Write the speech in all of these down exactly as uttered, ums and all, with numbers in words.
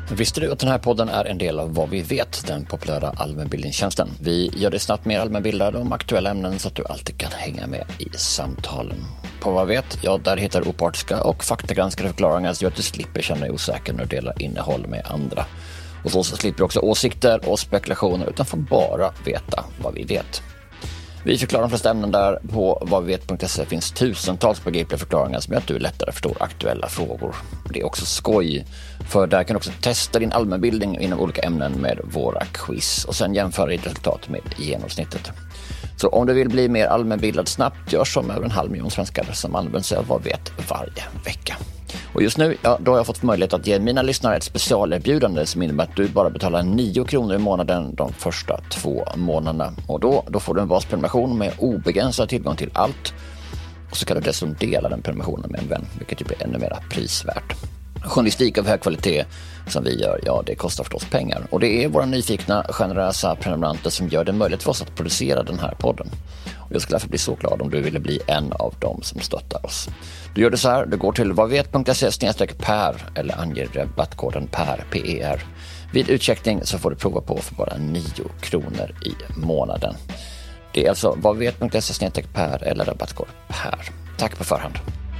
Visste du att den här podden är en del av Vad vi vet, den populära allmänbildningstjänsten? Vi gör det snabbt mer allmänbildade om aktuella ämnen så att du alltid kan hänga med i samtalen. På Vad vi vet, ja, där hittar du opartiska och faktagranskade förklaringar så att du slipper känna dig osäker när du delar innehåll med andra. Och så slipper du också åsikter och spekulationer utan får bara veta vad vi vet. Vi förklarar de flesta ämnen där. På vad vi vet punkt se finns tusentals begripliga förklaringar som gör att du lättare förstår aktuella frågor. Det är också skoj, för där kan du också testa din allmänbildning inom olika ämnen med våra quiz och sen jämföra ditt resultat med genomsnittet. Så om du vill bli mer allmänbildad snabbt, gör som över en halv miljon svenskar som använder sig av Vad vi vet varje vecka. Och just nu, ja, då har jag fått möjlighet att ge mina lyssnare ett specialerbjudande som innebär att du bara betalar nio kronor i månaden de första två månaderna. Och då, då får du en vasprenumeration med obegränsad tillgång till allt. Och så kan du dessutom dela den prenumerationen med en vän, vilket ju blir ännu mer prisvärt. Journalistik av hög kvalitet som vi gör, ja, det kostar förstås pengar. Och det är våra nyfikna, generösa prenumeranter som gör det möjligt för oss att producera den här podden. Och jag skulle därför bli så glad om du ville bli en av dem som stöttar oss. Du gör det så här, du går till vadvet punkt se snedstreck per eller anger rabattkoden PER, P E R. Vid utcheckning så får du prova på för bara nio kronor i månaden. Det är alltså vadvet punkt se snedstreck per eller rabattkod PER. Tack på förhand.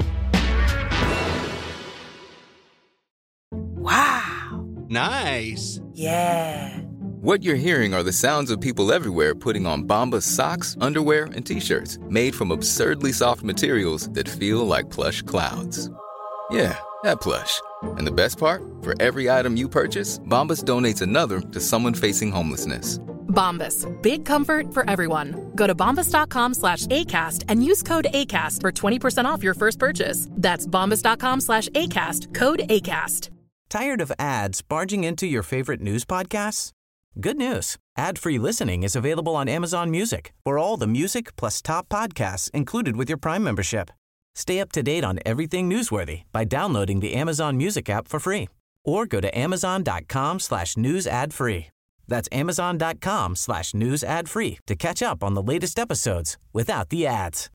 Wow! Nice! Yeah! What you're hearing are the sounds of people everywhere putting on Bombas socks, underwear, and T-shirts made from absurdly soft materials that feel like plush clouds. Yeah, that plush. And the best part? For every item you purchase, Bombas donates another to someone facing homelessness. Bombas, big comfort for everyone. Go to bombas.com slash ACAST and use code ACAST for twenty percent off your first purchase. That's bombas.com slash ACAST, code ACAST. Tired of ads barging into your favorite news podcasts? Good news. Ad-free listening is available on Amazon Music for all the music plus top podcasts included with your Prime membership. Stay up to date on everything newsworthy by downloading the Amazon Music app for free or go to amazon.com slash news ad free. That's amazon.com slash news ad free to catch up on the latest episodes without the ads.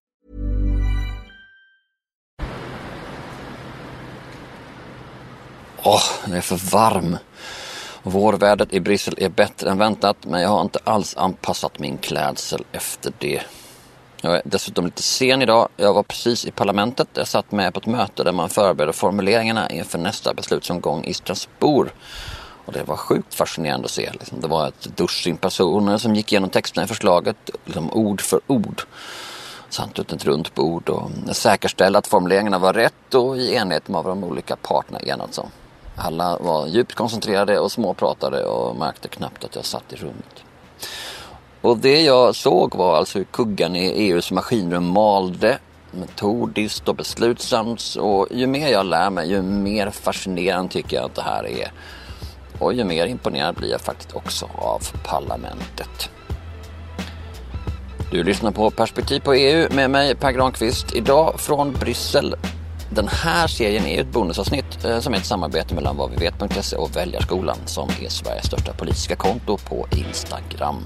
Åh, oh, det är för varm. Vårvädret i Bryssel är bättre än väntat, men jag har inte alls anpassat min klädsel efter det. Jag är dessutom lite sen idag. Jag var precis i parlamentet. Jag satt med på ett möte där man förbereder formuleringarna inför nästa beslutsomgång i Strasbourg. Och det var sjukt fascinerande att se. Det var ett dussin personer som gick igenom texterna i förslaget, liksom ord för ord. Samt ut ett runt bord och säkerställde att formuleringarna var rätt och i enlighet med vad de olika parterna enats om. Alla var djupt koncentrerade och småpratade och märkte knappt att jag satt i rummet. Och det jag såg var alltså hur kuggan i E U:s maskinrum malde metodiskt och beslutsamt. Och ju mer jag lär mig, ju mer fascinerande tycker jag att det här är. Och ju mer imponerad blir jag faktiskt också av parlamentet. Du lyssnar på Perspektiv på E U med mig, Per Granqvist. Idag från Bryssel. Den här serien är ett bonusavsnitt eh, som är ett samarbete mellan vad vi vet punkt se och Väljarskolan som är Sveriges största politiska konto på Instagram.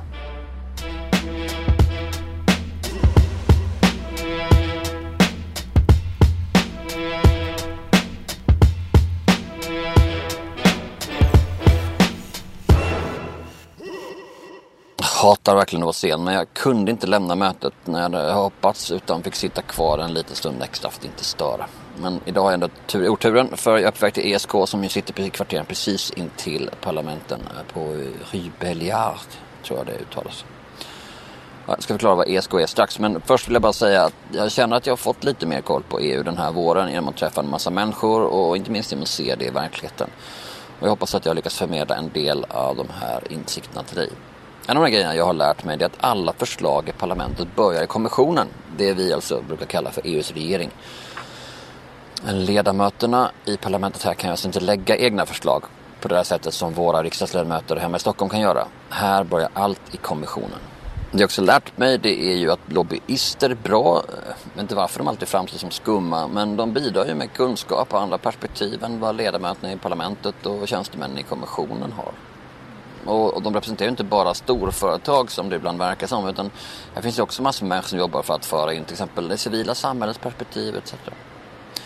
Jag hatar verkligen att vara sen, men jag kunde inte lämna mötet när jag hade hoppats utan fick sitta kvar en liten stund extra för att inte störa. Men idag har jag ändå tur, oturen för jag är uppväg till E S K som ju sitter i kvarteren precis intill parlamenten på Rue Belliard, tror jag det uttalas. Jag ska förklara vad E S K är strax, men först vill jag bara säga att jag känner att jag har fått lite mer koll på E U den här våren genom att träffa en massa människor och inte minst genom att se det i verkligheten. Och jag hoppas att jag lyckas förmedla en del av de här insikterna till dig. En av de grejerna jag har lärt mig är att alla förslag i parlamentet börjar i kommissionen. Det vi alltså brukar kalla för E U:s regering. Ledamöterna i parlamentet här kan alltså inte lägga egna förslag på det här sättet som våra riksdagsledamöter hemma i Stockholm kan göra. Här börjar allt i kommissionen. Det jag också lärt mig det är ju att lobbyister är bra. Jag vet inte varför de alltid framstår som skumma, men de bidrar ju med kunskap och andra perspektiv än vad ledamöterna i parlamentet och tjänstemännen i kommissionen har. Och de representerar inte bara storföretag som det ibland verkar som, utan det finns ju också massor av människor som jobbar för att föra in till exempel det civila samhällets perspektiv et cetera.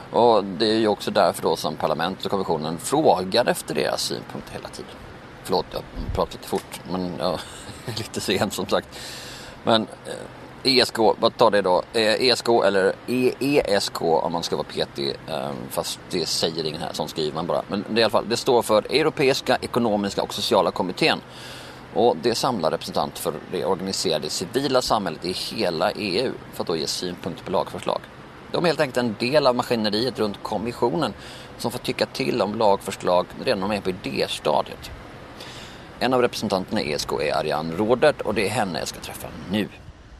Och det är ju också därför då som parlamentet och kommissionen frågar efter deras synpunkter hela tiden. Förlåt, jag pratar lite fort, men ja, lite sent som sagt. Men eh, E S K, vad tar det då? Eh, E S K eller E E S K om man ska vara petig, eh, fast det säger ingen här, som skriver man bara. Men det, i alla fall, det står för Europeiska ekonomiska och sociala kommittén. Och det samlar representanter för det organiserade civila samhället i hela E U för att då ge synpunkter på lagförslag. De är helt enkelt en del av maskineriet runt kommissionen som får tycka till om lagförslag redan när de är på idéstadiet. En av representanterna i E S K är Ariane Rodert och det är henne jag ska träffa nu.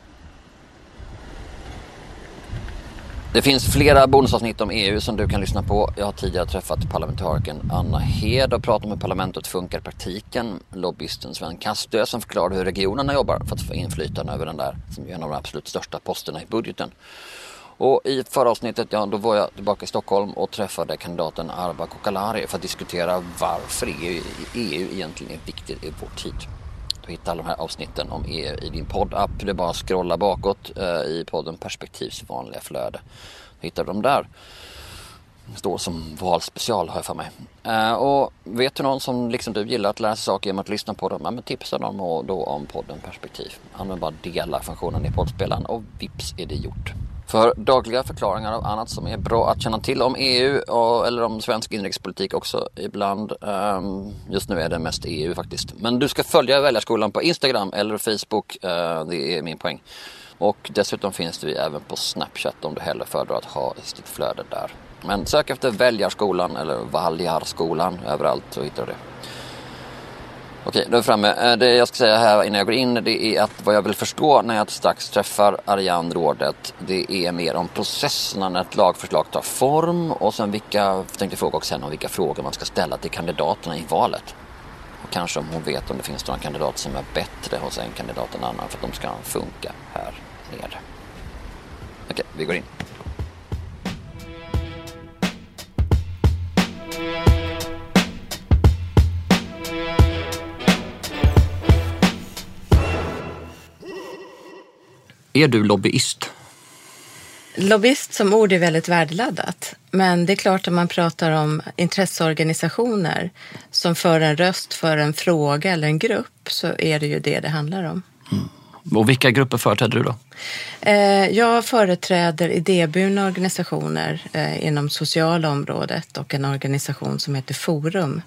Det finns flera bonusavsnitt om E U som du kan lyssna på. Jag har tidigare träffat parlamentarikern Anna Hed och pratat om hur parlamentet funkar i praktiken. Lobbyisten Sven Kastö som förklarar hur regionerna jobbar för att få inflytande över den där som är en av de absolut största posterna i budgeten. Och i förra avsnittet, ja, då var jag tillbaka i Stockholm och träffade kandidaten Arba Kokalari för att diskutera varför E U egentligen är viktigt i vår tid. Du hittar alla de här avsnitten om E U i din poddapp. Det är bara att scrolla bakåt eh, i podden Perspektivs vanliga flöde. Du hittar dem där. Det står som valspecial har jag för mig. Eh, och vet du någon som liksom du gillar att lära sig saker genom att lyssna på dem? Ja, men tipsa dem och då om podden Perspektiv. Använd bara dela funktionen i poddspelaren och vips är det gjort. För dagliga förklaringar av annat som är bra att känna till om E U och, eller om svensk inrikespolitik också ibland. Um, just nu är det mest E U faktiskt. Men du ska följa Väljarskolan på Instagram eller Facebook, uh, det är min poäng. Och dessutom finns vi även på Snapchat om du hellre föredrar att ha sitt flöde där. Men sök efter Väljarskolan eller Valjarskolan överallt så hittar du det. Okej, då är vi framme. Det jag ska säga här innan jag går in det är att vad jag vill förstå när jag strax träffar Ariane Rodert, det är mer om processerna när ett lagförslag tar form och sen vilka, jag tänkte fråga också om vilka frågor man ska ställa till kandidaterna i valet. Och kanske om hon vet om det finns några kandidater som är bättre hos en kandidat än annan för att de ska funka här nere. Okej, vi går in. Är du lobbyist? Lobbyist som ord är väldigt värdeladdat. Men det är klart att man pratar om intresseorganisationer som för en röst för en fråga eller en grupp så är det ju det det handlar om. Mm. Och vilka grupper företräder du då? Jag företräder idéburna organisationer inom sociala området och en organisation som heter Forum.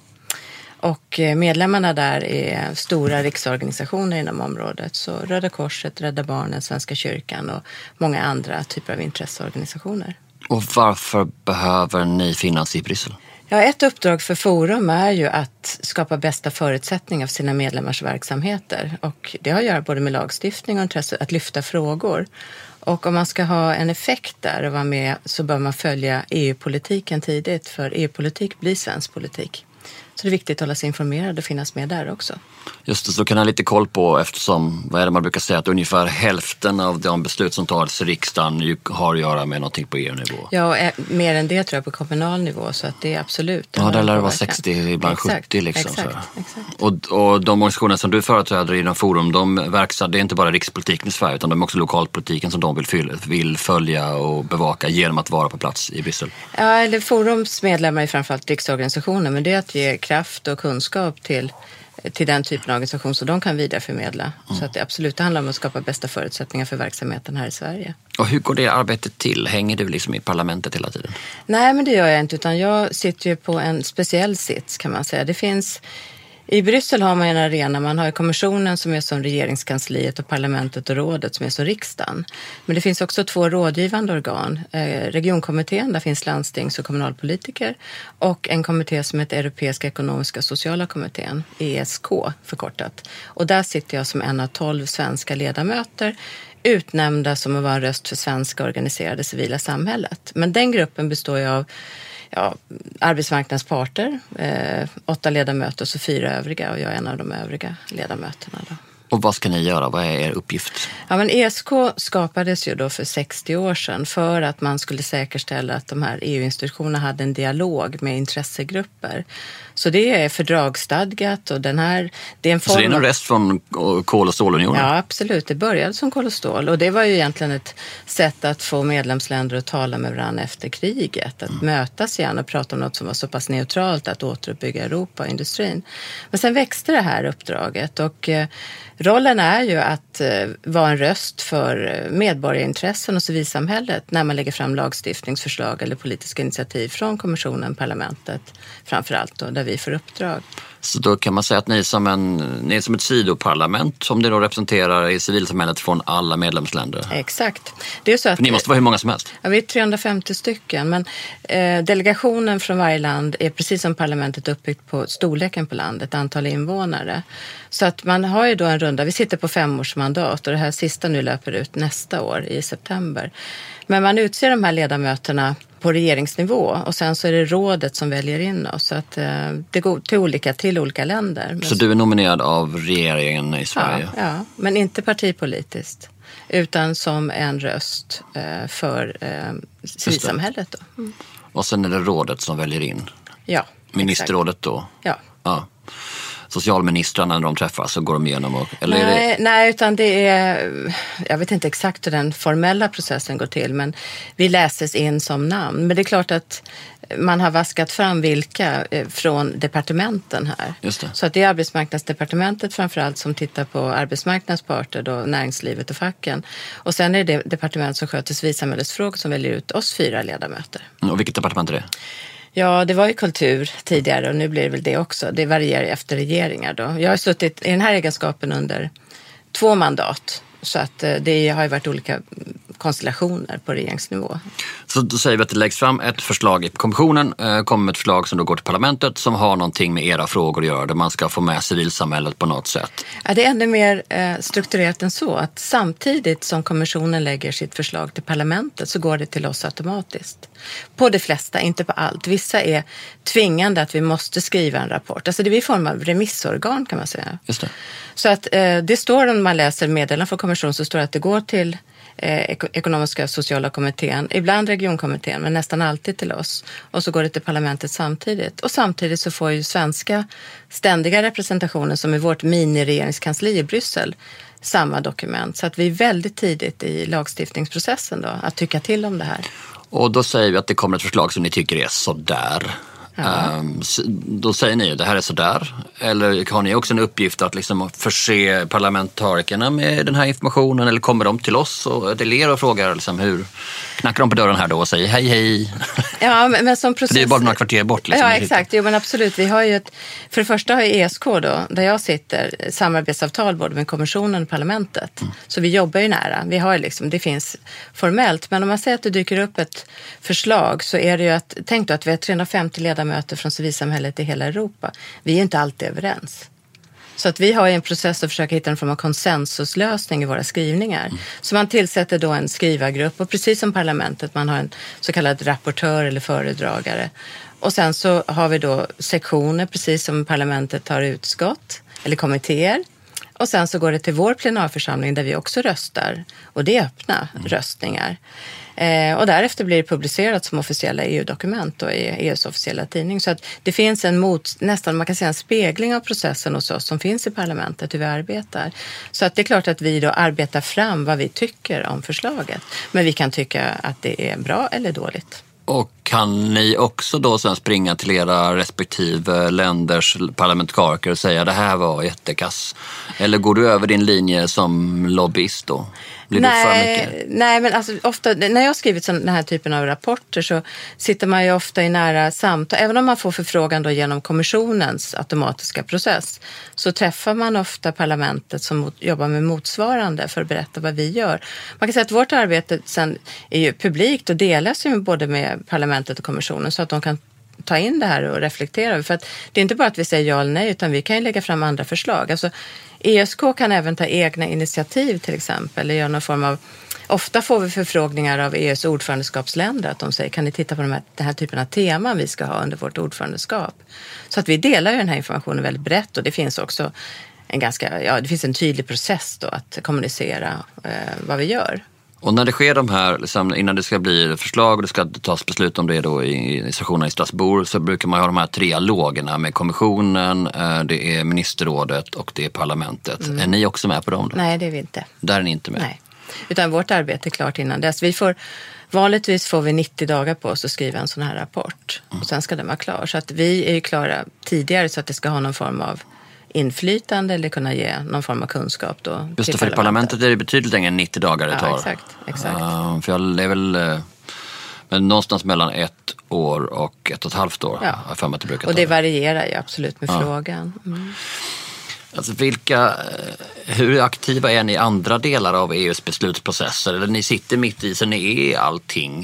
Och medlemmarna där är stora riksorganisationer inom området. Så Röda Korset, Rädda Barnen, Svenska kyrkan och många andra typer av intresseorganisationer. Och varför behöver ni finnas i Bryssel? Ja, ett uppdrag för Forum är ju att skapa bästa förutsättningar för sina medlemmars verksamheter. Och det har att göra både med lagstiftning och intresse att lyfta frågor. Och om man ska ha en effekt där och vara med så bör man följa E U-politiken tidigt. För E U-politik blir svensk politik. Så det är viktigt att hålla sig informerad och finnas med där också. Just det, så kan jag ha lite koll på eftersom, vad är det man brukar säga, att ungefär hälften av de beslut som tas i riksdagen har att göra med någonting på E U-nivå. Ja, mer än det tror jag på kommunal nivå så att det är absolut. Ja, där lär det vara sextio, ibland exakt, sjuttio liksom. Exakt, så. exakt. Och, och de organisationer som du företräder inom Forum, de verkar, det är inte bara rikspolitiken i Sverige utan de är också lokalpolitiken som de vill, fylla, vill följa och bevaka genom att vara på plats i Bryssel. Ja, eller Forums medlemmar är framförallt riksorganisationer men det är att ge kraft och kunskap till till den typen av organisation så de kan vidareförmedla. Mm. Så att det absolut det handlar om att skapa bästa förutsättningar för verksamheten här i Sverige. Och hur går det arbetet till? Hänger du liksom i parlamentet hela tiden? Nej, men det gör jag inte utan jag sitter ju på en speciell sits kan man säga. Det finns I Bryssel har man en arena, man har ju kommissionen som är som regeringskansliet och parlamentet och rådet som är som riksdagen. Men det finns också två rådgivande organ. Eh, regionkommittén, där finns landstings- och kommunalpolitiker. Och en kommitté som heter Europeiska ekonomiska och sociala kommittén, E S K förkortat. Och där sitter jag som en av tolv svenska ledamöter utnämnda som att vara en röst för svenska organiserade civila samhället. Men den gruppen består ju av Ja, arbetsmarknadens parter, eh, åtta ledamöter och så fyra övriga och jag är en av de övriga ledamöterna då. Och vad ska ni göra? Vad är er uppgift? Ja, men E S K skapades ju då för sextio år sedan för att man skulle säkerställa att de här E U-institutionerna hade en dialog med intressegrupper. Så det är fördragsstadgat och den här... Det är en form... Så det är en rest från kol- och stålunionen? Ja, absolut. Det började som kol och stål och det var ju egentligen ett sätt att få medlemsländer att tala med varandra efter kriget. Att mm. mötas igen och prata om något som var så pass neutralt, att återuppbygga Europa och industrin. Men sen växte det här uppdraget och eh, rollen är ju att eh, vara en röst för medborgarintressen och civilsamhället när man lägger fram lagstiftningsförslag eller politiska initiativ från kommissionen, parlamentet framförallt då, där vi får uppdrag. Så då kan man säga att ni är som, en, ni är som ett sidoparlament som det då representerar i civilsamhället från alla medlemsländer. Exakt. Det är så att, för ni måste vara hur många som helst. Ja, vi är trehundrafemtio stycken, men eh, delegationen från varje land är precis som parlamentet uppbyggt på storleken på landet, antal invånare. Så att man har ju då en runda, vi sitter på femårsmandat och det här sista nu löper ut nästa år i september. Men man utser de här ledamöterna på regeringsnivå och sen så är det rådet som väljer in oss. Så att eh, det går till olika, till olika länder. Så du är nominerad av regeringen i Sverige? Ja, ja, men inte partipolitiskt utan som en röst eh, för eh, civilsamhället. Då. Mm. Och sen är det rådet som väljer in? Ja. Ministerrådet exakt. Då? Ja. Ja. Socialministrarna när de träffas så går de igenom? Och, eller nej, är det... nej, utan det är, jag vet inte exakt hur den formella processen går till, men vi läses in som namn. Men det är klart att man har vaskat fram vilka från departementen här. Just det. Så att det är arbetsmarknadsdepartementet framförallt som tittar på arbetsmarknadsparter, då näringslivet och facken. Och sen är det departement som sköter civilsamhällesfrågor som väljer ut oss fyra ledamöter. Och vilket departement är det? Ja, det var ju kultur tidigare och nu blir det väl det också. Det varierar efter regeringar då. Jag har suttit i den här egenskapen under två mandat. Så att det har ju varit olika konstellationer på regeringsnivå. Så då säger vi att det läggs fram ett förslag i kommissionen, eh, kommer ett förslag som då går till parlamentet som har någonting med era frågor att göra, där man ska få med civilsamhället på något sätt. Ja, det är ännu mer eh, strukturerat än så, att samtidigt som kommissionen lägger sitt förslag till parlamentet så går det till oss automatiskt. På de flesta, inte på allt. Vissa är tvingande att vi måste skriva en rapport. Alltså det är i form av remissorgan kan man säga. Just det. Så att eh, det står om man läser meddelanden från kommissionen så står det att det går till eh, ekonomiska och sociala kommittén, ibland regionkommittén men nästan alltid till oss. Och så går det till parlamentet samtidigt. Och samtidigt så får ju svenska ständiga representationen som är vårt mini-regeringskansli i Bryssel samma dokument. Så att vi är väldigt tidigt i lagstiftningsprocessen då att tycka till om det här. Och då säger vi att det kommer ett förslag som ni tycker är sådär. Ja. Um, då säger ni att det här är sådär. Eller har ni också en uppgift att liksom förse parlamentarikerna med den här informationen? Eller kommer de till oss och till er och frågar liksom hur knackar de på dörren här då och säger hej hej? Ja, men, men som process... Det är bara några kvarter bort. Liksom, ja, exakt. Jo, men absolut. Vi har ju ett... För det första har ju E S K då, där jag sitter, samarbetsavtal både med kommissionen och parlamentet. Mm. Så vi jobbar ju nära. Vi har liksom, det finns formellt. Men om man säger att det dyker upp ett förslag så är det ju att, tänk då att vi har trehundrafemtio ledamöter från civilsamhället i hela Europa. Vi är inte alltid överens. Så att vi har en process att försöka hitta en form av konsensuslösning i våra skrivningar. Mm. Så man tillsätter då en skrivargrupp och precis som parlamentet man har en så kallad rapportör eller föredragare. Och sen så har vi då sektioner precis som parlamentet har utskott eller kommittéer. Och sen så går det till vår plenarförsamling där vi också röstar. Och det är öppna mm. röstningar. Eh, och därefter blir det publicerat som officiella E U-dokument och i E U:s officiella tidning. Så att det finns en mot, nästan man kan säga en spegling av processen hos oss som finns i parlamentet, hur vi arbetar. Så att det är klart att vi då arbetar fram vad vi tycker om förslaget. Men vi kan tycka att det är bra eller dåligt. Och kan ni också då sen springa till era respektive länders parlamentariker och säga det här var jättekass? Eller går du över din linje som lobbyist då? Blir nej, det för mycket? Nej, men alltså ofta, när jag har skrivit den här typen av rapporter så sitter man ju ofta i nära samtal. Även om man får förfrågan då genom kommissionens automatiska process så träffar man ofta parlamentet som mot, jobbar med motsvarande för att berätta vad vi gör. Man kan säga att vårt arbete sen är ju publikt och delas ju både med parlamentet och kommissionen så att de kan ta in det här och reflektera. För att det är inte bara att vi säger ja eller nej utan vi kan ju lägga fram andra förslag. Alltså E S K kan även ta egna initiativ till exempel eller göra någon form av, ofta får vi förfrågningar av E U:s ordförandeskapsländer att de säger kan ni titta på de här, den här typen av teman vi ska ha under vårt ordförandeskap. Så att vi delar ju den här informationen väldigt brett och det finns också en ganska, ja, det finns en tydlig process då att kommunicera eh, vad vi gör. Och när det sker de här, liksom, innan det ska bli förslag och det ska tas beslut om det då i, i sessionen i Strasbourg, så brukar man ha de här trialogerna med kommissionen, det är ministerrådet och det är parlamentet. Mm. Är ni också med på dem då? Nej, det är vi inte. Där är ni inte med? Nej, utan vårt arbete är klart innan dess. Vi får, vanligtvis får vi nittio dagar på oss att skriva en sån här rapport. Mm. Och sen ska den vara klar. Så att vi är ju klara tidigare så att det ska ha någon form av inflytande eller kunna ge någon form av kunskap då. Just det, för i parlamentet är det betydligt längre än nittio dagar det tar. Ja, exakt. exakt. Uh, för jag är väl uh, men någonstans mellan ett år och ett och ett halvt år. Ja. För mig att det brukar och ta. det varierar ju absolut med ja. frågan. Mm. Alltså vilka, hur aktiva är ni i andra delar av E U:s beslutsprocesser? Eller ni sitter mitt i så ni är allting.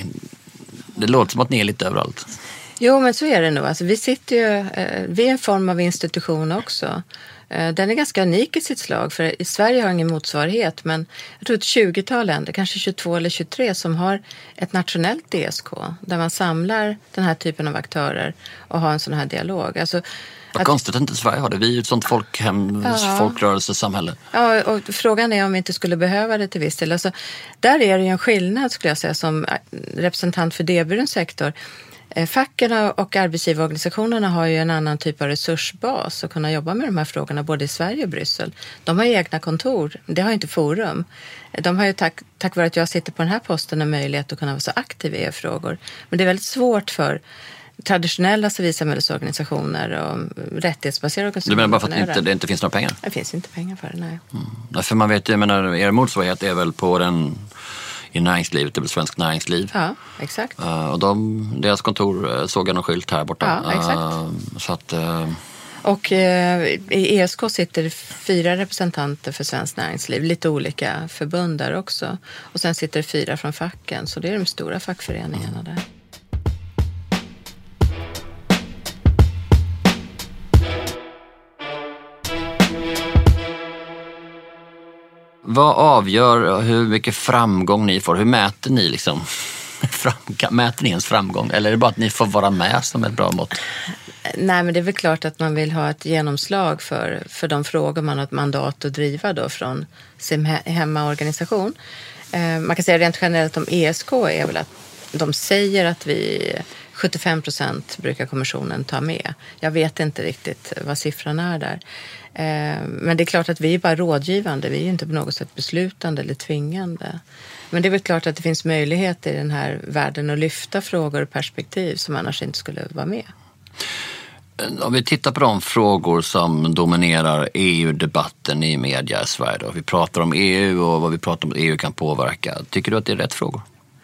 Det låter som att ni är lite överallt. Jo, men så är det nog. Alltså, vi sitter ju, vi är en form av institution också. Den är ganska unik i sitt slag, för i Sverige har ingen motsvarighet, men jag tror ett tjugotal länder, kanske tjugotvå eller tjugotre, som har ett nationellt D S K där man samlar den här typen av aktörer och har en sån här dialog. Alltså, vad att, konstigt att inte Sverige har det. Vi är ju ett sånt folkhem, ja. folkrörelsesamhälle. Ja, och frågan är om vi inte skulle behöva det till viss del. Alltså, där är det ju en skillnad, skulle jag säga, som representant för D-byråns sektor. Facken och arbetsgivarorganisationerna har ju en annan typ av resursbas att kunna jobba med de här frågorna både i Sverige och Bryssel. De har ju egna kontor, det har inte Forum. De har ju tack, tack vare att jag sitter på den här posten en möjlighet att kunna vara så aktiv i E-frågor. Men det är väldigt svårt för traditionella civilsamhällesorganisationer och rättighetsbaserade organisationer. Du menar bara för att inte, det inte finns några pengar? Det finns inte pengar för det, nej. Mm. För man vet ju, jag menar, er motsvarighet är väl på den... i näringslivet, det är väl Svensk Näringsliv. Ja, exakt. Uh, och de, deras kontor uh, såg jag någon skylt här borta. Ja, exakt. Uh, så att, uh... Och uh, i E S K sitter fyra representanter för Svensk Näringsliv, lite olika förbund där också. Och sen sitter fyra från facken, så det är de stora fackföreningarna där. Vad avgör hur mycket framgång ni får? Hur mäter ni liksom? Mäter ni ens framgång? Eller är det bara att ni får vara med som ett bra mått? Nej, men det är väl klart att man vill ha ett genomslag för, för de frågor man har ett mandat att driva då från sin hemmaorganisation. Eh, man kan säga rent generellt om E S K är väl att de säger att vi sjuttiofem procent brukar kommissionen ta med. Jag vet inte riktigt vad siffran är där. Men det är klart att vi är bara rådgivande. Vi är ju inte på något sätt beslutande eller tvingande. Men det är väl klart att det finns möjligheter i den här världen att lyfta frågor och perspektiv som annars inte skulle vara med. Om vi tittar på de frågor som dominerar E U-debatten i media i Sverige då. Vi pratar om E U och vad vi pratar om att E U kan påverka. Tycker du att det är rätt frågor?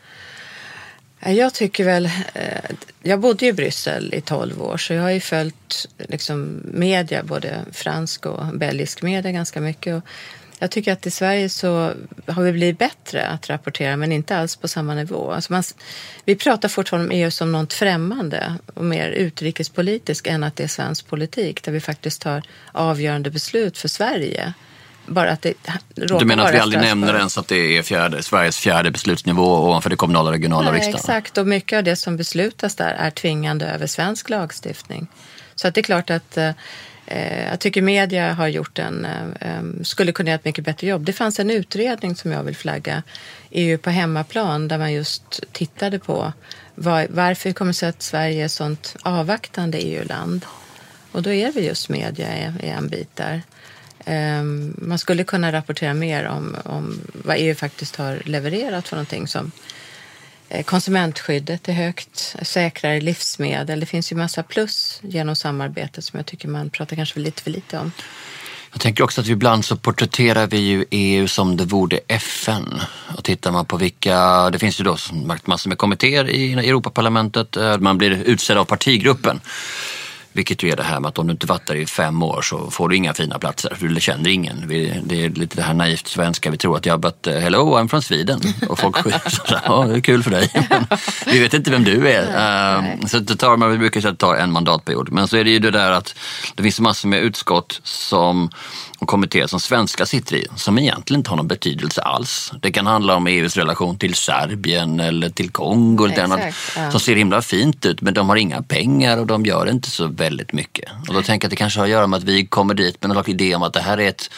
Jag tycker väl, jag bodde i Bryssel i tolv år, så jag har ju följt liksom media, både fransk och belgisk media ganska mycket. Och jag tycker att i Sverige så har vi blivit bättre att rapportera, men inte alls på samma nivå. Alltså man, vi pratar fortfarande om E U som något främmande och mer utrikespolitisk än att det är svensk politik, där vi faktiskt tar avgörande beslut för Sverige. Bara att det du menar att vi aldrig nämner ens att det är fjärde, Sveriges fjärde beslutsnivå ovanför det kommunala och regionala Nej, riksdagen? Exakt, och mycket av det som beslutas där är tvingande över svensk lagstiftning. Så att det är klart att eh, jag tycker media har gjort en, eh, skulle kunna göra ett mycket bättre jobb. Det fanns en utredning som jag vill flagga, E U på hemmaplan, där man just tittade på var, varför kommer det sig att Sverige är ett sånt avvaktande E U-land. Och då är vi just media i en bit där. Man skulle kunna rapportera mer om, om vad E U faktiskt har levererat för någonting, som konsumentskyddet är högt, säkrare livsmedel. Det finns ju massa plus genom samarbetet som jag tycker man pratar kanske lite för lite om. Jag tänker också att vi ibland så porträtterar vi ju E U som det vore F N. Och tittar man på vilka, det finns ju då massor med kommittéer i Europaparlamentet, man blir utsedd av partigruppen. Vilket ju är det här med att om du inte varit där i fem år så får du inga fina platser. Du känner ingen. Det är lite det här naivt svenska. Vi tror att jag har bett, hello, I'm from Sweden. Och folk skjuter, ja, det är kul för dig. Men vi vet inte vem du är. Um, så det tar, man brukar ta en mandatperiod. Men så är det ju det där att det finns massor med utskott som, och kommittéer som svenska sitter i, som egentligen inte har någon betydelse alls. Det kan handla om E U:s relation till Serbien eller till Kongo. Eller Exakt, ja. Som ser himla fint ut, men de har inga pengar och de gör inte så väldigt mycket. Och då tänker jag att det kanske har att göra med att vi kommer dit med någon idé om att det här är ett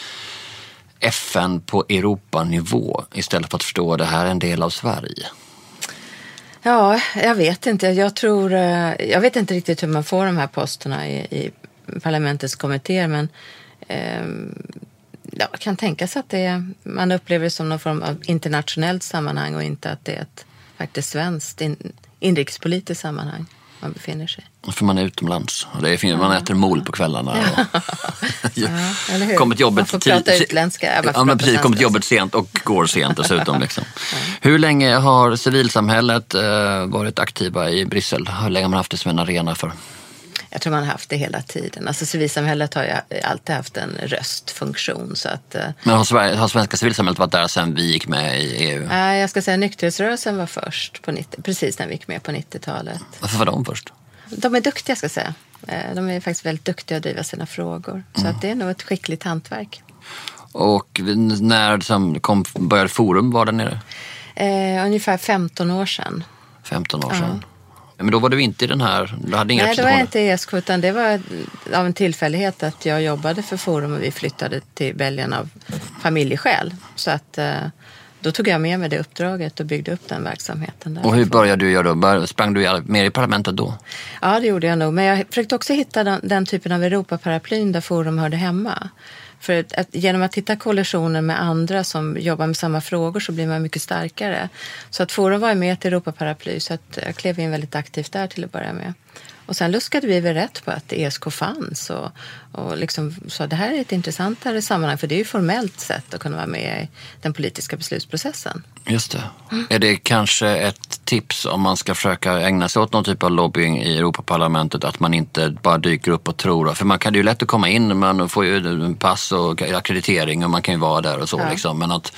F N på Europanivå istället för att förstå att det här är en del av Sverige. Ja, jag vet inte. Jag tror, jag vet inte riktigt hur man får de här posterna i, i parlamentets kommittéer, men eh, jag kan tänka sig att det är, man upplever det som någon form av internationellt sammanhang och inte att det är ett faktiskt svenskt in, inrikespolitiskt sammanhang man befinner sig. För man är utomlands. Och det är fint, man äter mol på kvällarna. Ja. Ja, eller hur? Kommit jobbet man får prata tid, utländska. Ja, ja, men precis, kommit jobbet sent och går sent dessutom. Liksom. Ja. Hur länge har civilsamhället eh, varit aktiva i Bryssel? Hur länge har man haft det som en arena för? Jag tror man har haft det hela tiden. Alltså civilsamhället har ju alltid haft en röstfunktion. Så att, men har, Sverige, har svenska civilsamhället varit där sedan vi gick med i E U? Nej, jag ska säga nykterhetsrörelsen var först, på nittio, precis när vi gick med på nittiotalet. Varför var de först? De är duktiga, ska jag säga. De är faktiskt väldigt duktiga att driva sina frågor. Så mm. att det är nog ett skickligt hantverk. Och när som kom, började Forum vara där nere? Eh, ungefär femton år sedan. femton år sedan. Ja. Men då var du inte i den här... Du hade inga Nej, det var inte E S K, utan det var av en tillfällighet att jag jobbade för Forum och vi flyttade till Belgien av familjeskäl. Så att då tog jag med mig det uppdraget och byggde upp den verksamheten där. Och hur började du göra då? Sprang du mer i parlamentet då? Ja, det gjorde jag nog. Men jag försökte också hitta den, den typen av Europaparaplyn där Forum hörde hemma. För att, att, genom att hitta koalitioner med andra som jobbar med samma frågor så blir man mycket starkare. Så att Forum var med till Europaparaply, så att jag klev in väldigt aktivt där till att börja med. Och sen luskade vi väl rätt på att E S K fanns och, och liksom sa det här är ett intressantare sammanhang, för det är ju formellt sätt att kunna vara med i den politiska beslutsprocessen. Just det. Mm. Är det kanske ett tips om man ska försöka ägna sig åt någon typ av lobbying i Europaparlamentet, att man inte bara dyker upp och tror? För man kan det är ju lätt att komma in, man får ju pass och akkreditering och man kan ju vara där och så, ja. Liksom. Men att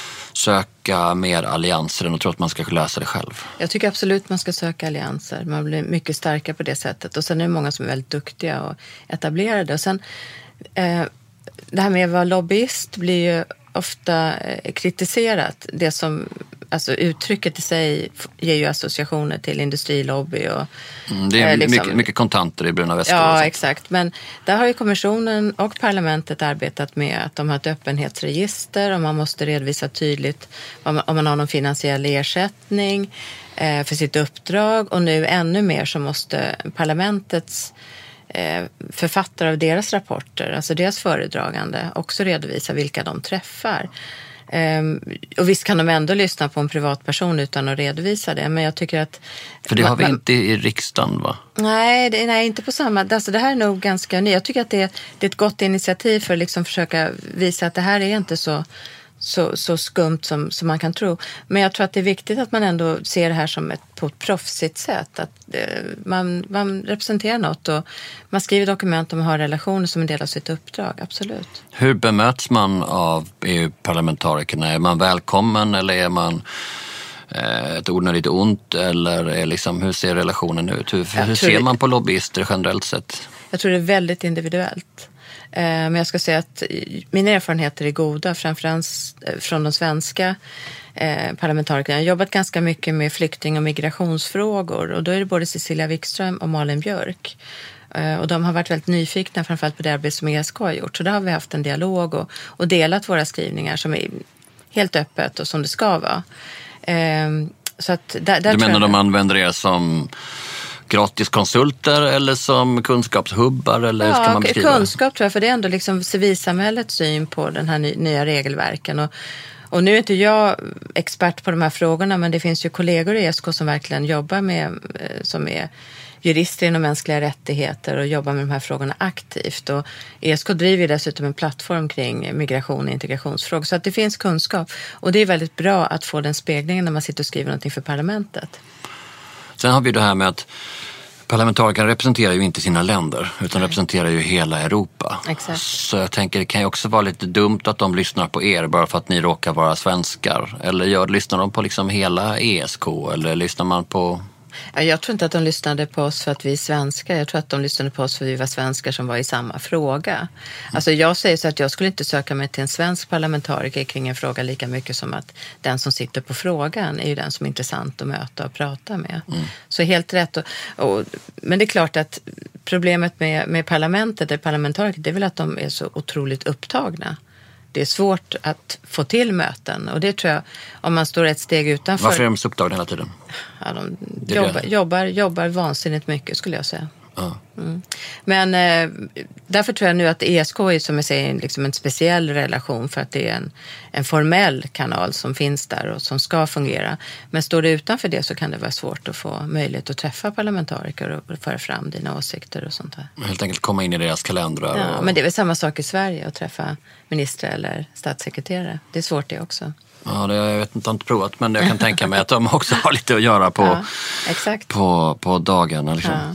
söka mer allianser än att tro att man ska lösa det själv. Jag tycker absolut man ska söka allianser. Man blir mycket starkare på det sättet. Och sen är det många som är väldigt duktiga och etablerade. Och sen, eh, det här med att vara lobbyist blir ju ofta eh, kritiserat. Det som, alltså uttrycket i sig ger ju associationer till industrilobby och mm, det är eh, liksom, mycket, mycket kontanter i bruna väskor. Ja, exakt. Men där har ju kommissionen och parlamentet arbetat med att de har ett öppenhetsregister och man måste redovisa tydligt om man, om man har någon finansiell ersättning eh, för sitt uppdrag, och nu ännu mer så måste parlamentets författare av deras rapporter, alltså deras föredragande, också redovisa vilka de träffar. Um, och visst kan de ändå lyssna på en privatperson utan att redovisa det, men jag tycker att... För det har vi man, inte i riksdagen, va? Nej, det, nej, inte på samma... Alltså det här är nog ganska nytt. Jag tycker att det, det är ett gott initiativ för att liksom försöka visa att det här är inte så... Så, så skumt som, som man kan tro. Men jag tror att det är viktigt att man ändå ser det här som ett, på ett proffsigt sätt. Att eh, man, man representerar något och man skriver dokument och man har relationer som en del av sitt uppdrag, absolut. Hur bemöts man av E U-parlamentarikerna? Är man välkommen eller är man eh, ett onödigt ont? Eller är liksom, hur ser relationen ut? Hur, hur ser det, man på lobbyister generellt sett? Jag tror det är väldigt individuellt. Men jag ska säga att mina erfarenheter är goda, framförallt från de svenska parlamentarikerna. Jag har jobbat ganska mycket med flykting- och migrationsfrågor, och då är det både Cecilia Wikström och Malin Björk. Och de har varit väldigt nyfikna framförallt på det arbete som E S K har gjort. Så där har vi haft en dialog och, och delat våra skrivningar som är helt öppet och som det ska vara. Så att där, där du menar jag... de använder er som... gratis konsulter eller som kunskapshubbar, eller hur ska ja, man beskriva? Kunskap tror jag, för det är ändå liksom civilsamhällets syn på den här ny, nya regelverken. Och, och nu är inte jag expert på de här frågorna, men det finns ju kollegor i E S K som verkligen jobbar med, som är jurister inom mänskliga rättigheter och jobbar med de här frågorna aktivt. Och E S K driver dessutom en plattform kring migration och integrationsfrågor, så att det finns kunskap. Och det är väldigt bra att få den speglingen när man sitter och skriver någonting för parlamentet. Sen har vi det här med att parlamentarikerna representerar ju inte sina länder, utan Nej. representerar ju hela Europa. Exakt. Så jag tänker, det kan ju också vara lite dumt att de lyssnar på er bara för att ni råkar vara svenskar. Eller gör, lyssnar de på liksom hela E S K, eller lyssnar man på Jag tror inte att de lyssnade på oss för att vi är svenskar. Jag tror att de lyssnade på oss för att vi var svenskar som var i samma fråga. Mm. Alltså jag säger så att jag skulle inte söka mig till en svensk parlamentariker kring en fråga lika mycket som att den som sitter på frågan är ju den som är intressant att möta och prata med. Mm. Så helt rätt. Och, och, men det är klart att problemet med, med parlamentet, eller parlamentariker, det är väl att de är så otroligt upptagna. Det är svårt att få till möten och det tror jag, om man står ett steg utanför. Varför är de så upptagna hela tiden? Ja, de jobbar, jobbar, jobbar vansinnigt mycket skulle jag säga. Ja. Mm. Men eh, därför tror jag nu att E S K är som jag säger liksom en speciell relation för att det är en, en formell kanal som finns där och som ska fungera. Men står det utanför det så kan det vara svårt att få möjlighet att träffa parlamentariker och föra fram dina åsikter och sånt där. Helt enkelt komma in i deras kalendrar. Ja, och... men det är väl samma sak i Sverige att träffa ministrar eller statssekreterare. Det är svårt det också. Ja, det, jag vet inte, jag har inte provat, men jag kan tänka mig att de också har lite att göra på, ja, exakt. på, på dagarna. Liksom. Ja.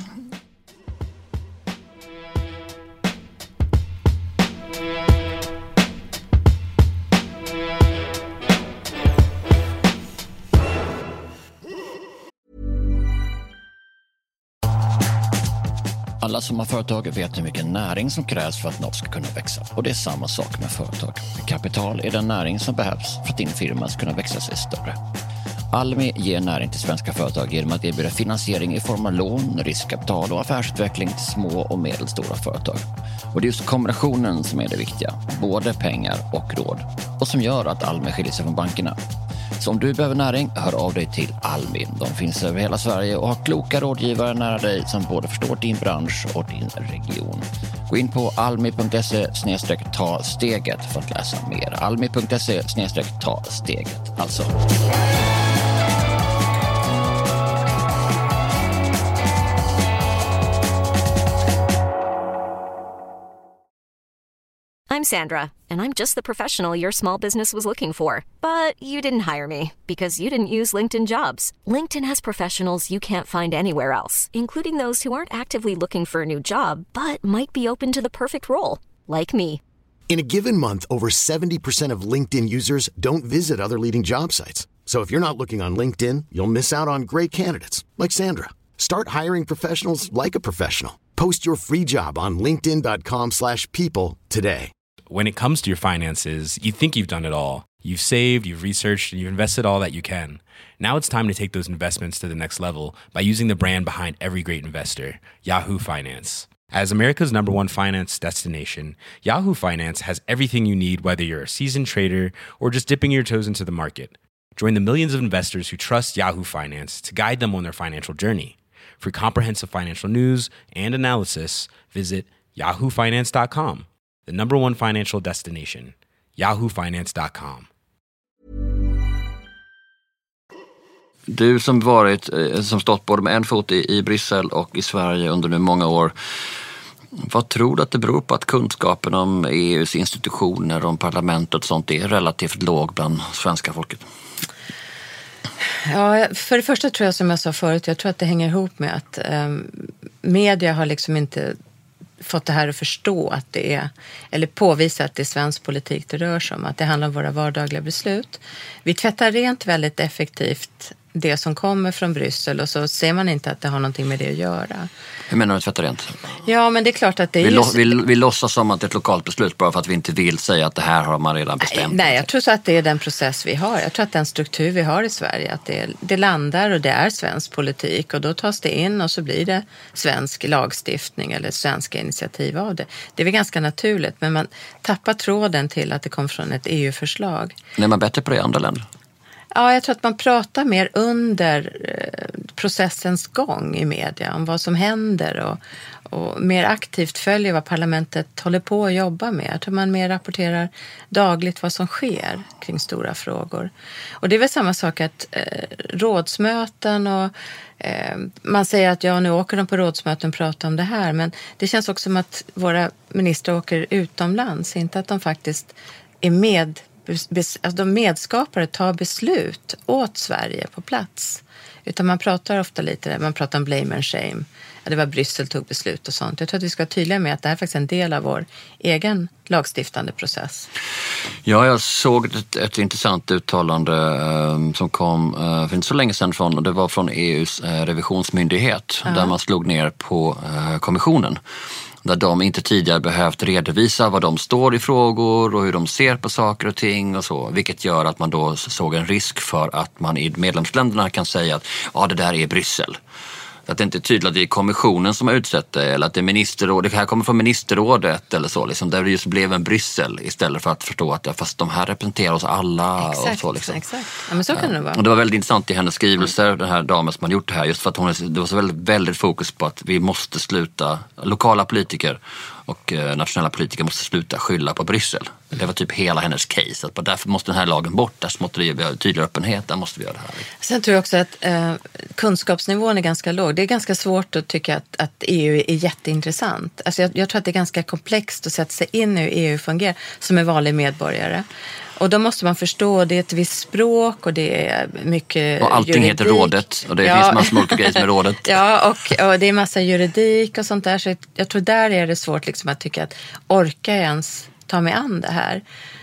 Alla som har företag vet hur mycket näring som krävs för att något ska kunna växa. Och det är samma sak med företag. Kapital är den näring som behövs för att din firma ska kunna växa sig större. Almi ger näring till svenska företag genom att erbjuda finansiering i form av lån, riskkapital och affärsutveckling till små och medelstora företag. Och det är just kombinationen som är det viktiga. Både pengar och råd. Och som gör att Almi skiljer sig från bankerna. Så om du behöver näring, hör av dig till Almi. De finns över hela Sverige och har kloka rådgivare nära dig som både förstår din bransch och din region. Gå in på almi punkt se snedstreck ta steget för att läsa mer. almi punkt se snedstreck ta steget alltså. I'm Sandra, and I'm just the professional your small business was looking for. But you didn't hire me because you didn't use LinkedIn Jobs. LinkedIn has professionals you can't find anywhere else, including those who aren't actively looking for a new job, but might be open to the perfect role, like me. In a given month, over seventy percent of LinkedIn users don't visit other leading job sites. So if you're not looking on LinkedIn, you'll miss out on great candidates, like Sandra. Start hiring professionals like a professional. Post your free job on linkedin dot com slash people today. When it comes to your finances, you think you've done it all. You've saved, you've researched, and you've invested all that you can. Now it's time to take those investments to the next level by using the brand behind every great investor, Yahoo Finance. As America's number one finance destination, Yahoo Finance has everything you need, whether you're a seasoned trader or just dipping your toes into the market. Join the millions of investors who trust Yahoo Finance to guide them on their financial journey. For comprehensive financial news and analysis, visit yahoo finance dot com. The number one financial destination, yahoo finance dot com. Du som varit, som stått både med en fot i, i Bryssel och i Sverige under nu många år. Vad tror du att det beror på att kunskapen om E U:s institutioner, om parlamentet och sånt är relativt låg bland svenska folket? Ja, för det första tror jag, som jag sa förut, jag tror att det hänger ihop med att eh, media har liksom inte fått det här att förstå att det är, eller påvisa att det är svensk politik det rör sig om, att det handlar om våra vardagliga beslut. Vi tvättar rent väldigt effektivt det som kommer från Bryssel och så ser man inte att det har någonting med det att göra. Hur menar du tvättar rent? Ja, men det är klart att det är vi, just... lo- vi, vi låtsas som att det är ett lokalt beslut bara för att vi inte vill säga att det här har man redan bestämt. Nej, nej, jag tror så att det är den process vi har. Jag tror att den struktur vi har i Sverige, att det, det landar och det är svensk politik och då tas det in och så blir det svensk lagstiftning eller svenska initiativ av det. Det är väl ganska naturligt, men man tappar tråden till att det kommer från ett E U-förslag. Är man bättre på det i andra länder? Ja, jag tror att man pratar mer under processens gång i media om vad som händer och, och mer aktivt följer vad parlamentet håller på att jobba med. Jag tror man mer rapporterar dagligt vad som sker kring stora frågor. Och det är väl samma sak att eh, rådsmöten och eh, man säger att ja, nu åker de på rådsmöten och pratar om det här, men det känns också som att våra ministrar åker utomlands, inte att de faktiskt är med. Alltså de medskapare tar beslut åt Sverige på plats. Utan man pratar ofta lite, man pratar om blame and shame. det var Bryssel tog beslut och sånt. Jag tror att vi ska vara tydliga med att det här är faktiskt en del av vår egen lagstiftande process. Ja, jag såg ett, ett intressant uttalande eh, som kom eh, för inte så länge sedan från, och det var från E U:s eh, revisionsmyndighet, ja. Där man slog ner på eh, kommissionen. Där de inte tidigare behövt redovisa vad de står i frågor och hur de ser på saker och ting och så. Vilket gör att man då såg en risk för att man i medlemsländerna kan säga att ja, det där är Bryssel. Att det inte är tydligt att det är kommissionen som har utsett det eller att det är ministerrådet, det här kommer från ministerrådet eller så. Liksom, där det just blev en Bryssel istället för att förstå att ja, fast de här representerar oss alla. Exakt, och så. Liksom. Exakt. Ja, men så kan det vara. Och det var väldigt intressant i hennes skrivelser, mm. den här damen som har gjort det här, just för att hon, det var så väldigt, väldigt fokus på att vi måste sluta, lokala politiker och eh, nationella politiker måste sluta skylla på Bryssel. Det var typ hela hennes case. Att därför måste den här lagen bort, där måste det vara tydlig öppenhet, där måste vi göra det här. Sen tror jag också att eh, kunskapsnivån är ganska låg. Det är ganska svårt att tycka att, att E U är jätteintressant. Alltså jag, jag tror att det är ganska komplext att sätta sig in i hur E U fungerar som en vanlig medborgare. Och då måste man förstå, det är ett visst språk och det är mycket och allting juridik. Heter rådet och det ja. Finns massor med olika grejer med rådet. Ja, och, och det är massa juridik och sånt där. Så jag tror där är det svårt liksom att tycka att orka ens ta mig an det här.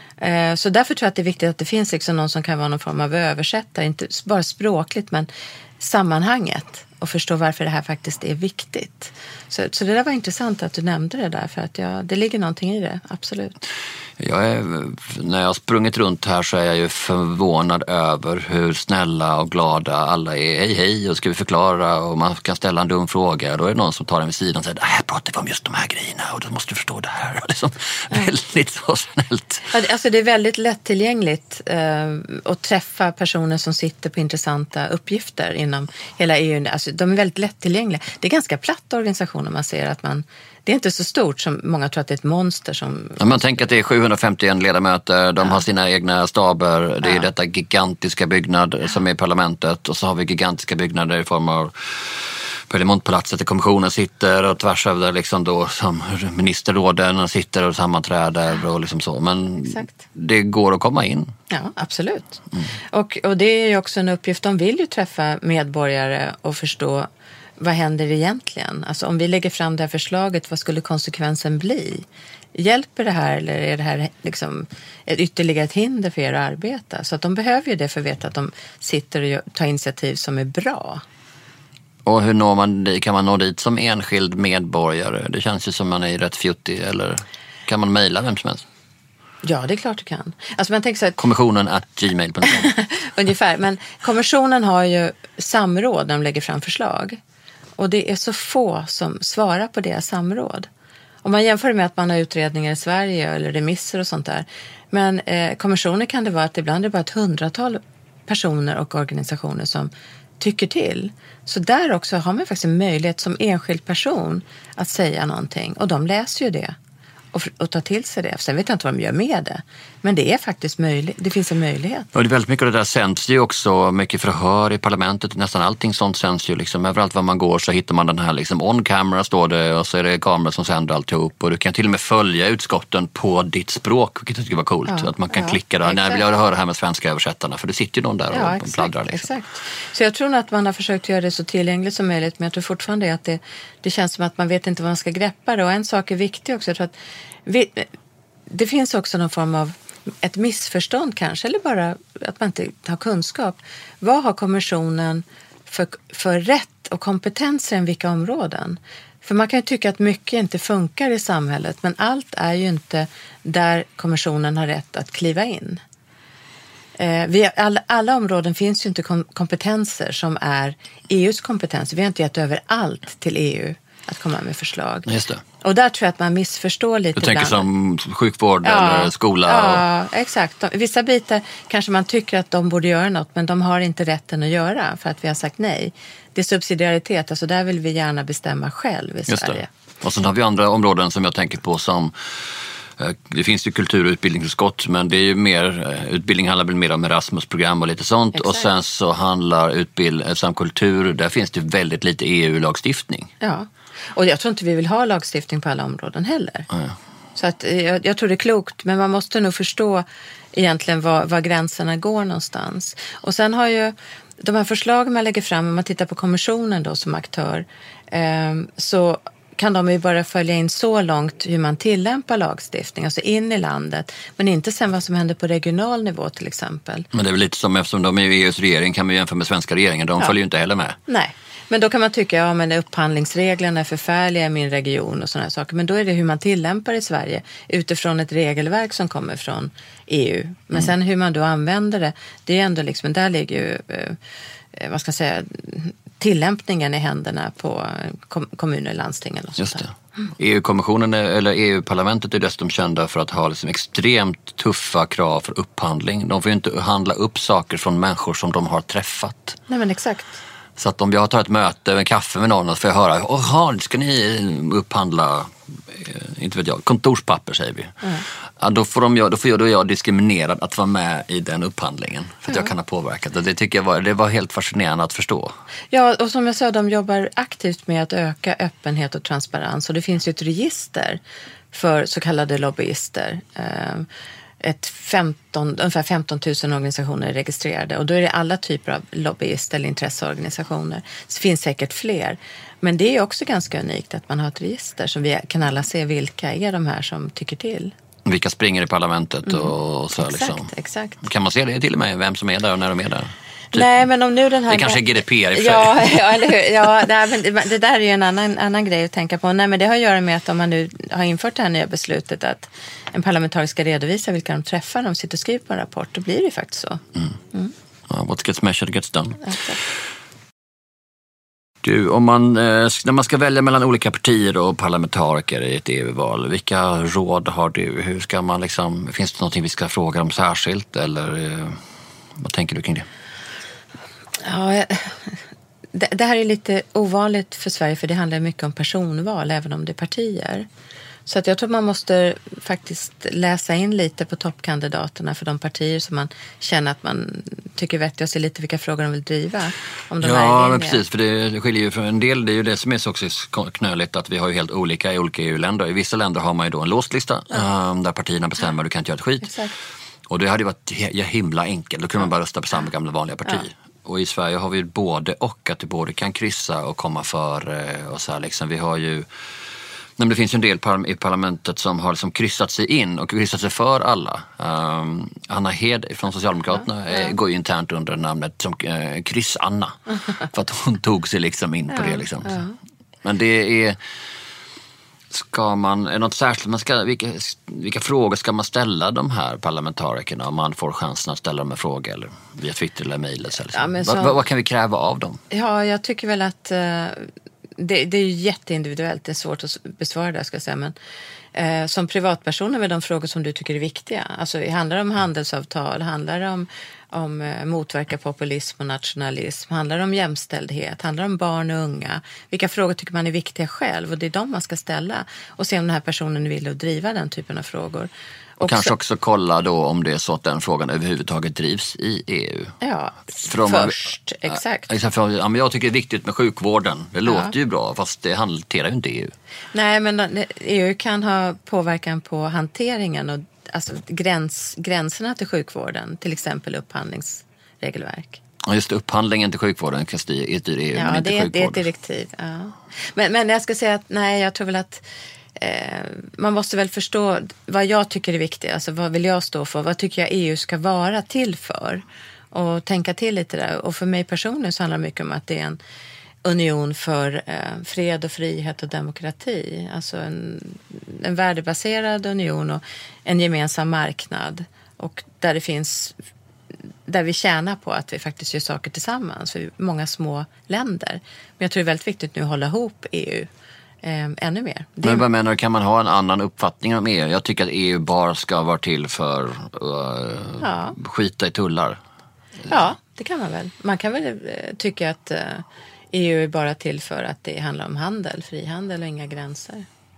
Så därför tror jag att det är viktigt att det finns liksom någon som kan vara någon form av översättare. Inte bara språkligt men sammanhanget. Och förstå varför det här faktiskt är viktigt. Så, så det där var intressant att du nämnde det där. För att ja, det ligger någonting i det, absolut. Jag är, när jag har sprungit runt här så är jag ju förvånad över hur snälla och glada alla är. Hej hej, och ska vi förklara och man kan ställa en dum fråga. Då är det någon som tar en vid sidan och säger här pratar vi om just de här grejerna och då måste du förstå det här. Och liksom, mm. Väldigt så snällt. Alltså det är väldigt lättillgängligt eh, att träffa personer som sitter på intressanta uppgifter inom hela E U. Alltså de är väldigt lättillgängliga. Det är ganska platta organisationer man ser att man det är inte så stort som många tror att det är ett monster som... Ja, man tänker att det är sjuhundrafemtioen ledamöter, de ja. Har sina egna staber, det är ja. Detta gigantiska byggnad ja. Som är parlamentet och så har vi gigantiska byggnader i form av Parliamentpalatset där kommissionen sitter och tvärs över liksom då som ministerråden sitter och sammanträder och liksom så. Men Exakt. Det går att komma in. Ja, absolut. Mm. Och, och det är ju också en uppgift, de vill ju träffa medborgare och förstå vad händer egentligen? Alltså om vi lägger fram det här förslaget, vad skulle konsekvensen bli? Hjälper det här eller är det här liksom ett ytterligare ett hinder för er att arbeta? Så att de behöver ju det för att veta att de sitter och tar initiativ som är bra. Och hur når man, kan man nå dit som enskild medborgare? Det känns ju som man är rätt fjuttig, eller kan man mejla vem som helst? Ja, det är klart du kan. Alltså man tänker så att... Kommissionen at gmail punkt com. Ungefär, men kommissionen har ju samråd när de lägger fram förslag. Och det är så få som svarar på deras samråd. Om man jämför med att man har utredningar i Sverige eller remisser och sånt där. Men eh, kommissioner kan det vara att ibland är det bara ett hundratal personer och organisationer som tycker till. Så där också har man faktiskt en möjlighet som enskild person att säga någonting. Och de läser ju det. Och, och ta till sig det. Sen vet jag inte vad de gör med det. Men det är faktiskt möjligt. Det finns en möjlighet. Och det är väldigt mycket av det där sänds ju också. Mycket förhör i parlamentet. Nästan allting sånt sänds ju liksom. Överallt var man går så hittar man den här liksom on camera står det. Och så är det kameror som sänder alltihop. Och du kan till och med följa utskotten på ditt språk. Vilket jag tycker var coolt. Ja, att man kan ja, klicka där. Nej, vill jag höra det här med svenska översättarna. För det sitter ju någon där ja, och exakt, pladdrar liksom. Exakt. Så jag tror att man har försökt göra det så tillgängligt som möjligt. Men jag tror fortfarande att det, det känns som att man vet inte vad man ska greppa det. Och en sak är viktig också. Jag tror att vi, det finns också någon form av ett missförstånd kanske, eller bara att man inte har kunskap. Vad har kommissionen för, för rätt och kompetenser i vilka områden? För man kan ju tycka att mycket inte funkar i samhället, men allt är ju inte där kommissionen har rätt att kliva in. Eh, vi, alla, alla områden finns ju inte kom, kompetenser som är E U:s kompetenser. Vi har inte gett över allt till E U att komma med förslag. Just det. Och där tror jag att man missförstår lite. Du tänker ibland. Som sjukvård ja, eller skola? Ja, och... exakt. De, vissa bitar kanske man tycker att de borde göra något, men de har inte rätten att göra för att vi har sagt nej. Det är subsidiaritet, alltså där vill vi gärna bestämma själv i Just Sverige. Det. Och sen har vi andra områden som jag tänker på som det finns ju kultur- och utbildningsutskott, men det är ju mer, utbildning handlar väl mer om Erasmus-program och lite sånt. Exakt. Och sen så handlar utbildning, som kultur, där finns det väldigt lite E U-lagstiftning. Ja, och jag tror inte vi vill ha lagstiftning på alla områden heller. Ja. Så att jag, jag tror det är klokt, men man måste nog förstå egentligen var, var gränserna går någonstans. Och sen har ju de här förslagen man lägger fram, om man tittar på kommissionen då som aktör, eh, så kan de ju bara följa in så långt hur man tillämpar lagstiftning, alltså in i landet, men inte sen vad som händer på regional nivå till exempel. Men det är väl lite som, eftersom de är E U:s regering kan man jämföra med svenska regeringen, de ja. följer ju inte heller med. Nej, men då kan man tycka, ja men upphandlingsreglerna är förfärliga i min region och sådana saker, men då är det hur man tillämpar i Sverige utifrån ett regelverk som kommer från E U. Men mm. sen hur man då använder det, det är ändå liksom, där ligger ju, eh, vad ska jag säga, tillämpningen i händerna på kommuner och landsting eller Just det. Mm. E U-kommissionen eller E U-parlamentet är dessutom kända för att ha liksom extremt tuffa krav för upphandling. De får ju inte handla upp saker från människor som de har träffat. Nej men exakt. Så att om jag tar ett möte med kaffe med någon och får jag höra, åh, ska ni upphandla, inte vet jag, kontorspapper säger vi. Mm. Ja, då får de, då får jag, då är jag diskriminerad att vara med i den upphandlingen. För att mm. jag kan ha påverkat. Och det tycker jag var, det var helt fascinerande att förstå. Ja, och som jag sa, de jobbar aktivt med att öka öppenhet och transparens. Och det finns ju ett register för så kallade lobbyister. Ett femton, ungefär femton tusen organisationer är registrerade. Och då är det alla typer av lobbyister eller intresseorganisationer. Det finns säkert fler. Men det är också ganska unikt att man har ett register. Så vi kan alla se vilka är de här som tycker till. Vilka springer i parlamentet mm. och så exakt, liksom. Exakt. Kan man se det till och med, vem som är där och när de är där? Typ. Nej, men om nu den här... Det kanske är G D P R i ja, ja, eller hur? Ja, nej, men det där är ju en annan, annan grej att tänka på. Nej, men det har att göra med att om man nu har infört det här nya beslutet att en parlamentarisk ska redovisa vilka de träffar när de sitter och skriver på en rapport, då blir det ju faktiskt så. Mm. Mm. Ja, what gets measured gets done. Exakt. Du, om man, när man ska välja mellan olika partier och parlamentariker i ett E U-val, vilka råd har du? Hur ska man liksom, finns det någonting vi ska fråga om särskilt eller vad tänker du kring det? Ja, det, det här är lite ovanligt för Sverige för det handlar mycket om personval även om det är partier. Så att jag tror man måste faktiskt läsa in lite på toppkandidaterna för de partier som man känner att man tycker vettiga och se lite vilka frågor de vill driva. Om de ja, men precis. För det, det skiljer ju från en del. Det är ju det som är så också knöligt att vi har ju helt olika i olika E U-länder. I vissa länder har man ju då en låst lista ja. um, där partierna bestämmer du kan inte göra ett skit. Exakt. Och det hade ju varit himla enkelt. Då kunde man bara rösta på samma gamla vanliga parti. Ja. Och i Sverige har vi både och att du både kan kryssa och komma för och så här liksom. Vi har ju... Men det finns ju en del i parlamentet som har liksom kryssat sig in och kryssat sig för alla. Um, Anna Hed från Socialdemokraterna ja, ja. går ju internt under namnet som uh, Kryss-Anna. För att hon tog sig liksom in på ja, det liksom. Ja. Men det är... Ska man, är det något särskilt, man ska, vilka, vilka frågor ska man ställa de här parlamentarikerna om man får chansen att ställa dem en fråga eller via Twitter eller mejl? Ja, så... vad, vad kan vi kräva av dem? Ja, jag tycker väl att... Uh... Det, det är ju jätteindividuellt, det är svårt att besvara det ska jag säga, men eh, som privatpersoner med de frågor som du tycker är viktiga, alltså handlar det om handelsavtal, handlar det om, om eh, motverka populism och nationalism, handlar det om jämställdhet, handlar det om barn och unga, vilka frågor tycker man är viktiga själv och det är de man ska ställa och se om den här personen vill att driva den typen av frågor. Och, och kanske också kolla då om det är så att den frågan överhuvudtaget drivs i E U. Ja, Från först, man, exakt. exakt för, ja, men jag tycker det är viktigt med sjukvården. Det låter ja. ju bra, fast det hanterar ju inte E U. Nej, men E U kan ha påverkan på hanteringen och alltså gräns, gränserna till sjukvården, till exempel upphandlingsregelverk. Ja, just upphandlingen till sjukvården kan styra E U, ja, men inte det, sjukvården. det är ett direktiv. Ja. Men, men jag ska säga att nej, jag tror väl att Eh, man måste väl förstå vad jag tycker är viktigt, alltså vad vill jag stå för, vad tycker jag E U ska vara till för och tänka till lite där. Och för mig personligen så handlar det mycket om att det är en union för eh, fred och frihet och demokrati, alltså en, en värdebaserad union och en gemensam marknad och där det finns där vi tjänar på att vi faktiskt gör saker tillsammans för många små länder. Men jag tror det är väldigt viktigt nu att hålla ihop E U Eh, ännu mer. Det... Men vad menar du, kan man ha en annan uppfattning om E U? Jag tycker att E U bara ska vara till för att uh, ja. skita i tullar. Ja, det kan man väl. Man kan väl uh, tycka att uh, E U är bara till för att det handlar om handel, frihandel och inga gränser.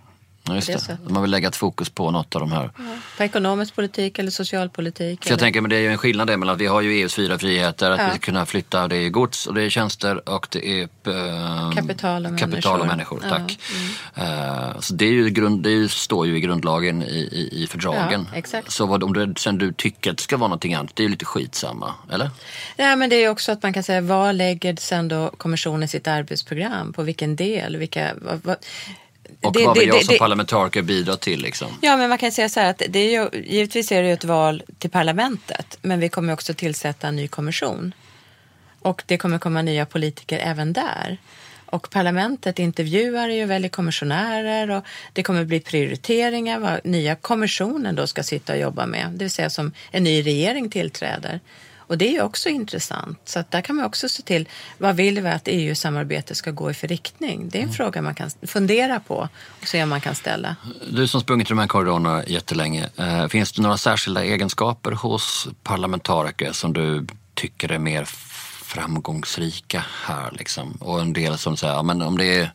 Just det. det man vill lägga ett fokus på något av de här. Ja, på ekonomisk politik eller socialpolitik. För jag eller... tänker, men det är ju en skillnad där mellan att vi har ju E U:s fyra friheter, att ja. vi ska kunna flytta, det är gods och det är tjänster och det är äh, kapital och kapital människor. Och människor tack. Ja. Mm. Uh, så det, är ju grund, det är ju, står ju i grundlagen i, i, i fördragen. Ja, exakt. Så vad, om det, sen du tycker att det ska vara någonting annat, det är ju lite skitsamma, eller? Nej, men det är också att man kan säga, vad lägger sen då kommissionen sitt arbetsprogram på, vilken del, vilka... Vad, vad, Och det, vad vill det, jag det, som det, parlamentariker bidra till liksom? Ja, men man kan säga så här att det är ju, givetvis är det ju ett val till parlamentet, men vi kommer också tillsätta en ny kommission. Och det kommer komma nya politiker även där. Och parlamentet intervjuar ju väldigt kommissionärer och det kommer bli prioriteringar vad nya kommissionen då ska sitta och jobba med. Det vill säga som en ny regering tillträder. Och det är ju också intressant. Så att där kan man också se till, vad vill vi att E U-samarbetet ska gå i för riktning? Det är en mm. fråga man kan fundera på och se om man kan ställa. Du som sprungit i de här korridorerna jättelänge, eh, finns det några särskilda egenskaper hos parlamentariker som du tycker är mer framgångsrika här liksom? Och en del som säger, ja, men om det är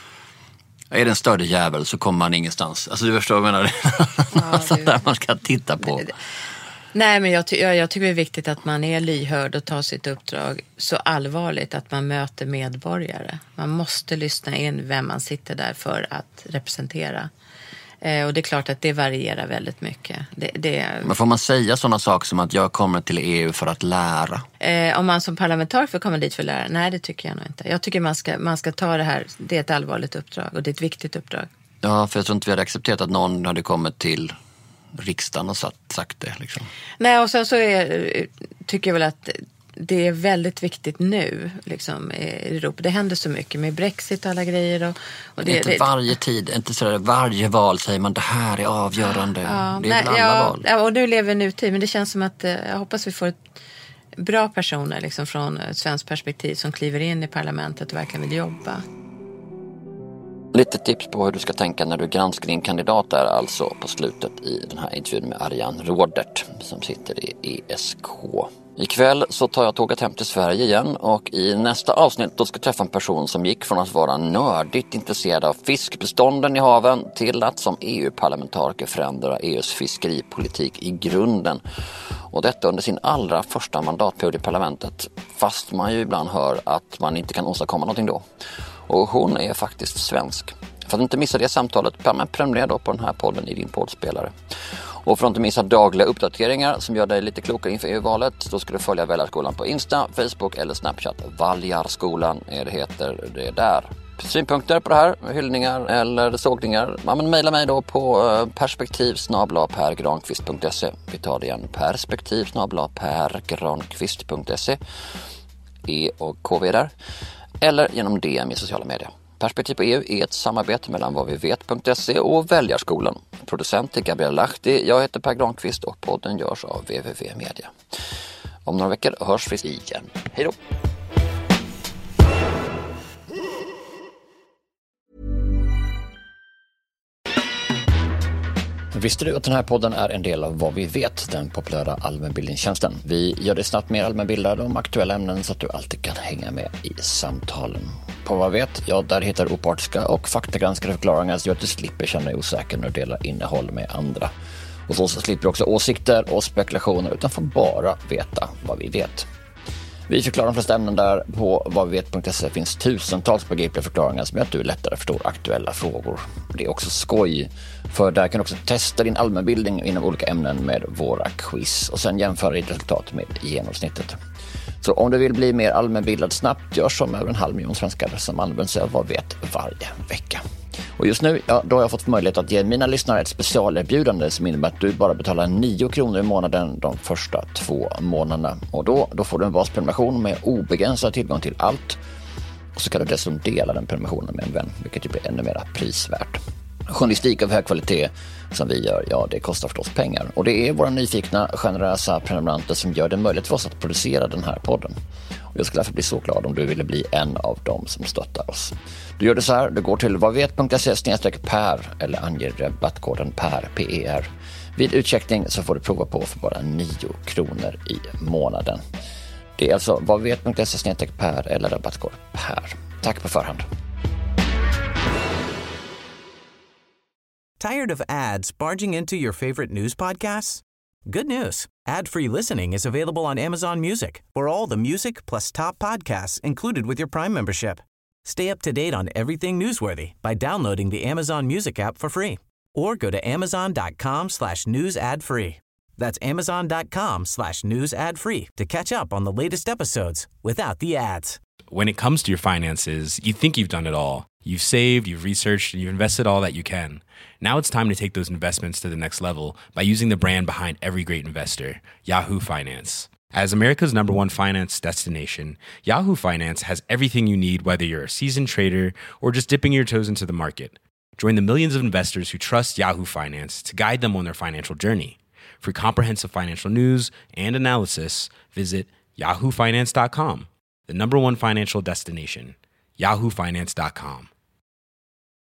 är det en större jävel så kommer man ingenstans. Alltså du förstår vad jag menar? Ja, det... där man ska titta på. Nej, men jag, ty- jag, jag tycker det är viktigt att man är lyhörd och tar sitt uppdrag så allvarligt att man möter medborgare. Man måste lyssna in vem man sitter där för att representera. Eh, och det är klart att det varierar väldigt mycket. Det, det... Men får man säga sådana saker som att jag kommer till E U för att lära? Eh, om man som parlamentariker kommer dit för att lära? Nej, det tycker jag nog inte. Jag tycker man ska, man ska ta det här, det är ett allvarligt uppdrag och det är ett viktigt uppdrag. Ja, för jag tror inte vi hade accepterat att någon hade kommit till riksdagen och sagt, sagt det liksom. Nej, och sen så är, tycker jag väl att det är väldigt viktigt nu liksom, i Europa. Det händer så mycket med Brexit och alla grejer. Och, och det, inte det, varje tid, inte så varje val säger man det här är avgörande. Ja, det är nej, alla ja, val. Ja, och nu lever nu tid, men det känns som att jag hoppas vi får ett bra personer liksom, från ett svenskt perspektiv som kliver in i parlamentet och verkligen vill jobba. Lite tips på hur du ska tänka när du granskar din kandidat är alltså på slutet i den här intervjun med Ariane Rådert som sitter i E S K. Ikväll så tar jag tåget hem till Sverige igen och i nästa avsnitt då ska jag träffa en person som gick från att vara nördigt intresserad av fiskbestånden i haven till att som E U-parlamentariker förändra E U:s fiskeripolitik i grunden. Och detta under sin allra första mandatperiod i parlamentet, fast man ju ibland hör att man inte kan åstadkomma någonting då. Och hon är faktiskt svensk. För att inte missa det samtalet, prenumerera då på den här podden i din poddspelare. Och för att inte missa dagliga uppdateringar som gör dig lite klokare inför E U-valet, då ska du följa Väljarskolan på Insta, Facebook eller Snapchat. Valjarskolan är det heter det där. Synpunkter på det här, hyllningar eller sågningar, ja, men mejla mig då på perspektiv snabel-a pergranqvist punkt se. Vi tar det igen, perspektiv snabel-a pergranqvist punkt se. E och K V där. Eller genom D M i sociala medier. Perspektiv på E U är ett samarbete mellan vad vi vet punkt se och Väljarskolan. Producent är Gabriel Lahti, jag heter Per Granqvist och podden görs av W W W Media. Om några veckor hörs vi igen. Hej då! Visste du att den här podden är en del av Vad vi vet, den populära allmänbildningstjänsten? Vi gör det snabbt mer allmänbildade om aktuella ämnen så att du alltid kan hänga med i samtalen. På Vad vi vet, ja, där hittar opartiska och faktagranskade förklaringar så att du slipper känna dig osäker när du delar innehåll med andra. Och så, så slipper du också åsikter och spekulationer utan får bara veta vad vi vet. Vi förklarar de flesta ämnen där. På vad vi vet punkt se finns tusentals begripliga förklaringar som gör att du lättare förstår aktuella frågor. Det är också skoj, för där kan du också testa din allmänbildning inom olika ämnen med våra quiz och sen jämföra ditt resultat med genomsnittet. Så om du vill bli mer allmänbildad snabbt, gör som över en halv miljon svenskar som använder sig av Vad vet varje vecka. Och just nu, ja, då har jag fått möjlighet att ge mina lyssnare ett specialerbjudande som innebär att du bara betalar nio kronor i månaden de första två månaderna. Och då, då får du en basprenumeration med obegränsad tillgång till allt. Och så kan du dessutom dela den prenumerationen med en vän, vilket ju blir ännu mer prisvärt. Journalistik av hög kvalitet som vi gör, ja, det kostar förstås pengar. Och det är våra nyfikna, generösa prenumeranter som gör det möjligt för oss att producera den här podden. Och jag skulle därför bli så glad om du ville bli en av dem som stöttar oss. Du gör det så här, du går till vadvet punkt se snedstreck per eller anger rabattkoden per, P E R. Vid utcheckning så får du prova på för bara nio kronor i månaden. Det är alltså vadvet punkt se snedstreck per eller rabattkod per. Tack på förhand. Tired of ads barging into your favorite news podcasts? Good news. Ad-free listening is available on Amazon Music for all the music plus top podcasts included with your Prime membership. Stay up to date on everything newsworthy by downloading the Amazon Music app for free or go to amazon.com slash news ad free. That's amazon.com slash news ad free to catch up on the latest episodes without the ads. When it comes to your finances, you think you've done it all. You've saved, you've researched, and you've invested all that you can. Now it's time to take those investments to the next level by using the brand behind every great investor, Yahoo Finance. As America's number one finance destination, Yahoo Finance has everything you need, whether you're a seasoned trader or just dipping your toes into the market. Join the millions of investors who trust Yahoo Finance to guide them on their financial journey. For comprehensive financial news and analysis, visit yahoo finance dot com, the number one financial destination, yahoo finance dot com.